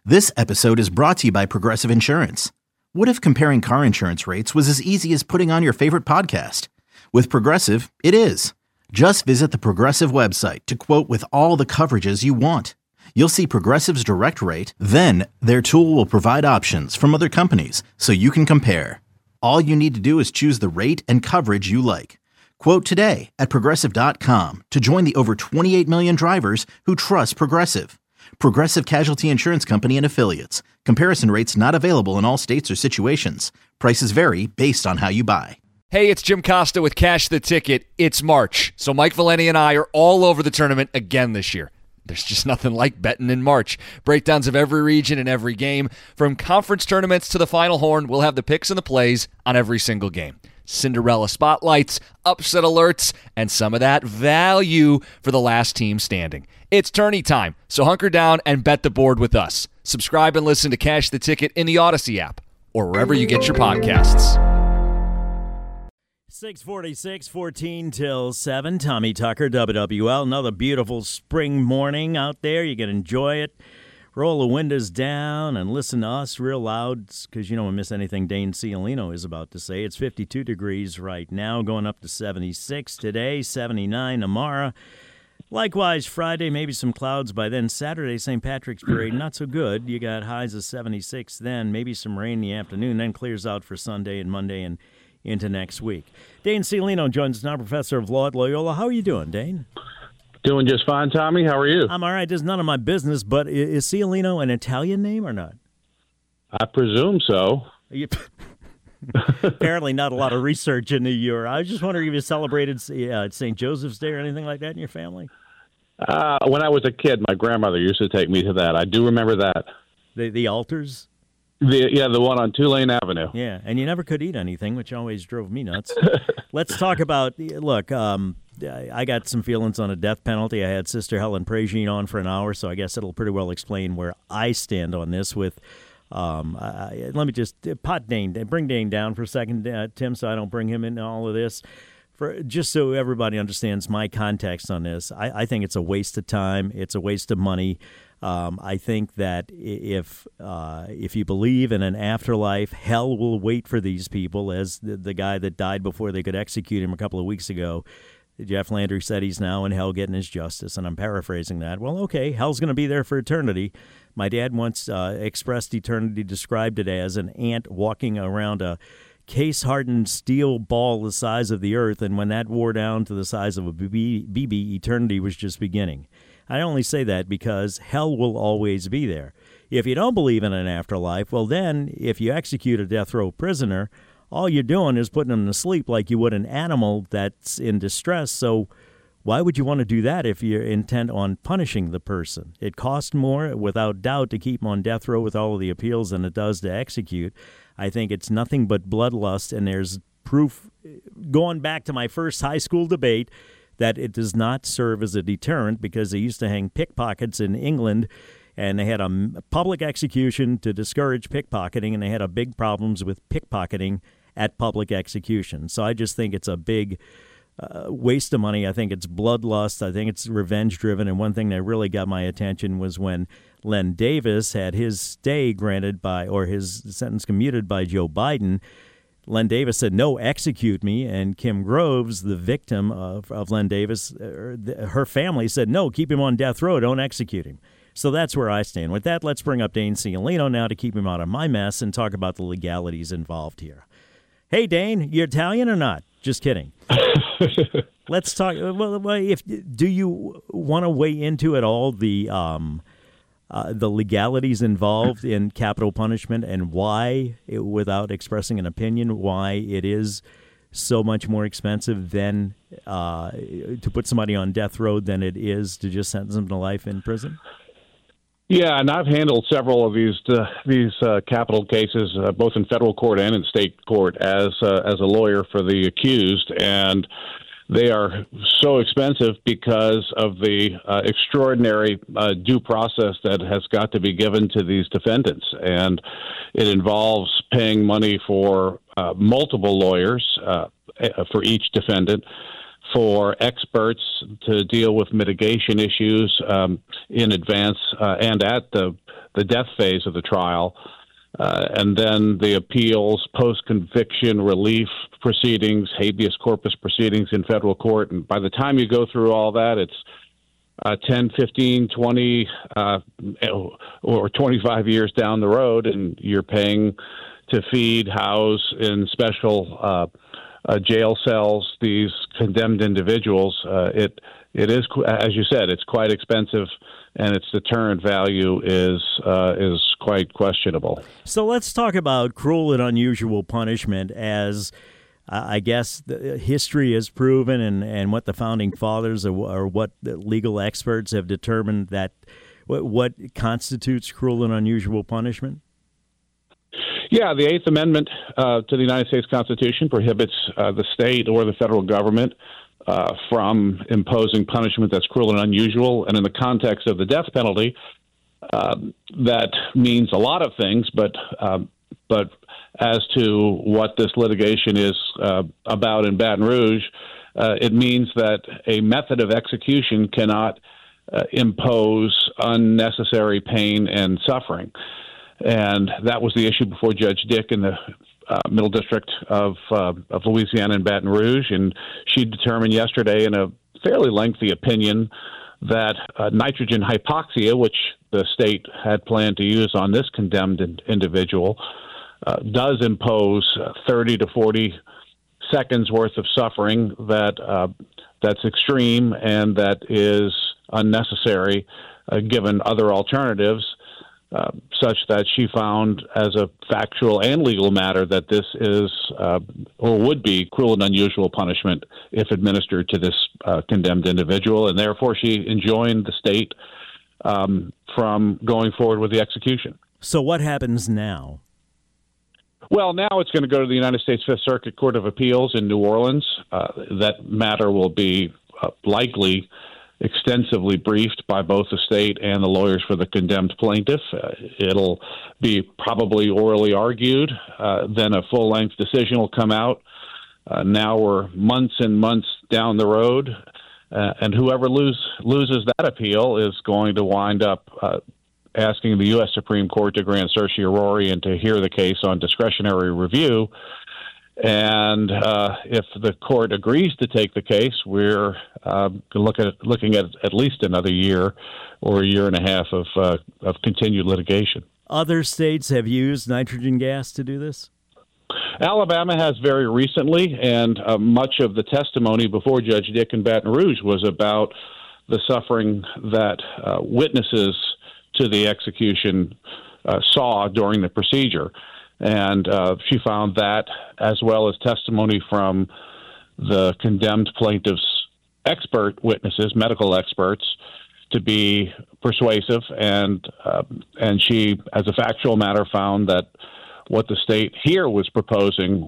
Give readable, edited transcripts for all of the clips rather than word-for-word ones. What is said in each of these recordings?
This episode is brought to you by Progressive Insurance. What if comparing car insurance rates was as easy as putting on your favorite podcast? With Progressive, it is. Just visit the Progressive website to quote with all the coverages you want. You'll see Progressive's direct rate, then their tool will provide options from other companies so you can compare. All you need to do is choose the rate and coverage you like. Quote today at Progressive.com to join the over 28 million drivers who trust Progressive. Progressive Casualty Insurance Company and Affiliates. Comparison rates not available in all states or situations. Prices vary based on how you buy. Hey, it's Jim Costa with Cash the Ticket. It's March, so Mike Valeni and I are all over the tournament again this year. There's just nothing like betting in March. Breakdowns of every region and every game. From conference tournaments to the Final Horn, we'll have the picks and the plays on every single game. Cinderella spotlights, upset alerts, and some of that value for the last team standing. It's tourney time, so hunker down and bet the board with us. Subscribe and listen to Cash the Ticket in the Odyssey app or wherever you get your podcasts. 6:46, 14 till 7. Tommy Tucker, WWL. Another beautiful spring morning out there. You can enjoy it. Roll the windows down and listen to us real loud because you don't want to miss anything Dane Ciolino is about to say. It's 52 degrees right now, going up to 76 today, 79 tomorrow. Likewise, Friday, maybe some clouds by then. Saturday, St. Patrick's Parade, not so good. You got highs of 76 then, maybe some rain in the afternoon, then clears out for Sunday and Monday and into next week. Dane Ciolino joins us now, professor of law at Loyola. How are you doing, Dane? Doing just fine, Tommy. How are you? I'm all right. It's none of my business, but is Ciolino an Italian name or not? I presume so. Apparently not a lot of research into your... I was just wondering if you celebrated St. Joseph's Day or anything like that in your family? When I was a kid, my grandmother used to take me to that. I do remember that. The altars? The one on Tulane Avenue. Yeah, and you never could eat anything, which always drove me nuts. Let's talk about, look, I got some feelings on a death penalty. I had Sister Helen Pragine on for an hour, so I guess it'll pretty well explain where I stand on this with, let me just bring Dane down for a second, Tim, so I don't bring him into all of this. Just so everybody understands my context on this, I think it's a waste of time. It's a waste of money. I think that if you believe in an afterlife, hell will wait for these people, as the guy that died before they could execute him a couple of weeks ago, Jeff Landry, said he's now in hell getting his justice, and I'm paraphrasing that. Well, okay, hell's going to be there for eternity. My dad once expressed eternity, described it as an ant walking around a case-hardened steel ball the size of the earth, and when that wore down to the size of a BB, eternity was just beginning. I only say that because hell will always be there. If you don't believe in an afterlife, well then, if you execute a death row prisoner, all you're doing is putting them to sleep like you would an animal that's in distress. So why would you want to do that if you're intent on punishing the person? It costs more, without doubt, to keep them on death row with all of the appeals than it does to execute. I think it's nothing but bloodlust, and there's proof, going back to my first high school debate, that it does not serve as a deterrent, because they used to hang pickpockets in England, and they had a public execution to discourage pickpocketing, and they had a big problems with pickpocketing at public execution. So I just think it's a big waste of money. I think it's bloodlust. I think it's revenge-driven. And one thing that really got my attention was when Len Davis had his stay granted or his sentence commuted by Joe Biden. Len Davis said, no, execute me. And Kim Groves, the victim of Len Davis, her family said, no, keep him on death row. Don't execute him. So that's where I stand. With that, let's bring up Dane Ciolino now to keep him out of my mess and talk about the legalities involved here. Hey, Dane, you Italian or not? Just kidding. Let's talk. Well, do you want to weigh into at all the legalities involved in capital punishment and why, without expressing an opinion, why it is so much more expensive than to put somebody on death row than it is to just sentence them to life in prison? Yeah, and I've handled several of these capital cases, both in federal court and in state court, as a lawyer for the accused, and they are so expensive because of the extraordinary due process that has got to be given to these defendants, and it involves paying money for multiple lawyers for each defendant, for experts to deal with mitigation issues in advance and at the death phase of the trial. And then the appeals, post-conviction relief proceedings, habeas corpus proceedings in federal court. And by the time you go through all that, it's 10, 15, 20, or 25 years down the road, and you're paying to feed, house in special jail cells these condemned individuals. It is, as you said, it's quite expensive, and its deterrent value is quite questionable. So let's talk about cruel and unusual punishment, as I guess the history has proven, and what the founding fathers or what the legal experts have determined, that what constitutes cruel and unusual punishment. Yeah, the Eighth Amendment to the United States Constitution prohibits the state or the federal government from imposing punishment that's cruel and unusual. And in the context of the death penalty, that means a lot of things. But as to what this litigation is about in Baton Rouge, it means that a method of execution cannot impose unnecessary pain and suffering. And that was the issue before Judge Dick in the Middle District of Louisiana in Baton Rouge. And she determined yesterday in a fairly lengthy opinion that nitrogen hypoxia, which the state had planned to use on this condemned individual, does impose 30 to 40 seconds worth of suffering that's extreme and that is unnecessary given other alternatives. Such that she found as a factual and legal matter that this is or would be cruel and unusual punishment if administered to this condemned individual, and therefore she enjoined the state from going forward with the execution. So what happens now? Well, now it's going to go to the United States Fifth Circuit Court of Appeals in New Orleans. That matter will be likely extensively briefed by both the state and the lawyers for the condemned plaintiff. It'll be probably orally argued. Then a full-length decision will come out. Now we're months and months down the road, and whoever loses that appeal is going to wind up asking the U.S. Supreme Court to grant certiorari and to hear the case on discretionary review. And if the court agrees to take the case, we're looking at least another year or a year and a half of continued litigation. Other states have used nitrogen gas to do this? Alabama has very recently, and much of the testimony before Judge Dick in Baton Rouge was about the suffering that witnesses to the execution saw during the procedure. And she found that, as well as testimony from the condemned plaintiff's expert witnesses, medical experts, to be persuasive. And she, as a factual matter, found that what the state here was proposing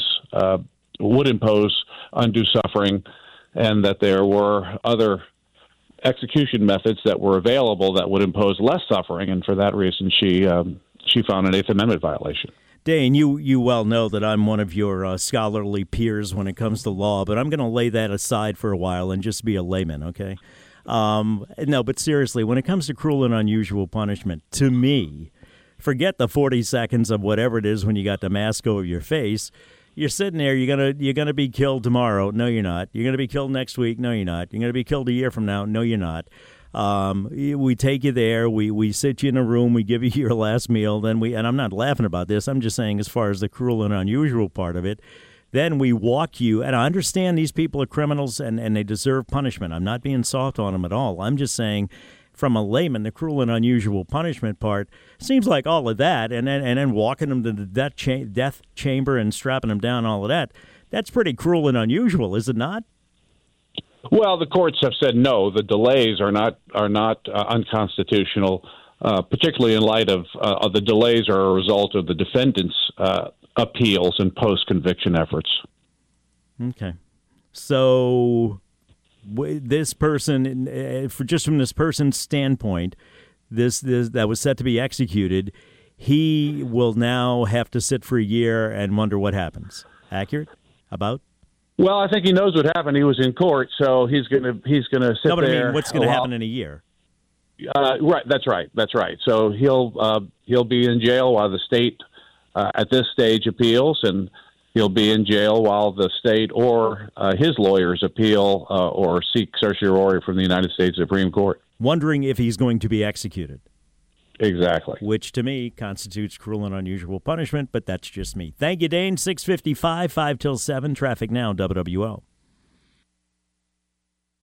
would impose undue suffering, and that there were other execution methods that were available that would impose less suffering. And for that reason, she found an Eighth Amendment violation. Dane, you well know that I'm one of your scholarly peers when it comes to law, but I'm going to lay that aside for a while and just be a layman, okay? No, but seriously, when it comes to cruel and unusual punishment, to me, forget the 40 seconds of whatever it is when you got the mask over your face. You're sitting there, you're gonna be killed tomorrow. No, you're not. You're going to be killed next week. No, you're not. You're going to be killed a year from now. No, you're not. We take you there, we sit you in a room, we give you your last meal, then and I'm not laughing about this, I'm just saying as far as the cruel and unusual part of it, then we walk you, and I understand these people are criminals and they deserve punishment. I'm not being soft on them at all. I'm just saying, from a layman, the cruel and unusual punishment part seems like all of that, and then walking them to the death chamber and strapping them down, all of that, that's pretty cruel and unusual, is it not? Well, the courts have said no. The delays are not unconstitutional, particularly in light of the delays are a result of the defendant's appeals and post-conviction efforts. Okay, so this person, just from this person's standpoint, this that was set to be executed, he will now have to sit for a year and wonder what happens. Accurate? About? Well, I think he knows what happened. He was in court, so he's gonna sit No, but there. I mean, what's going to happen in a year? Right, that's right. So he'll be in jail while the state at this stage appeals, and he'll be in jail while the state or his lawyers appeal or seek certiorari from the United States Supreme Court. Wondering if he's going to be executed. Exactly. Which, to me, constitutes cruel and unusual punishment, but that's just me. Thank you, Dane. 6:55, 5 till 7. Traffic now, WWO.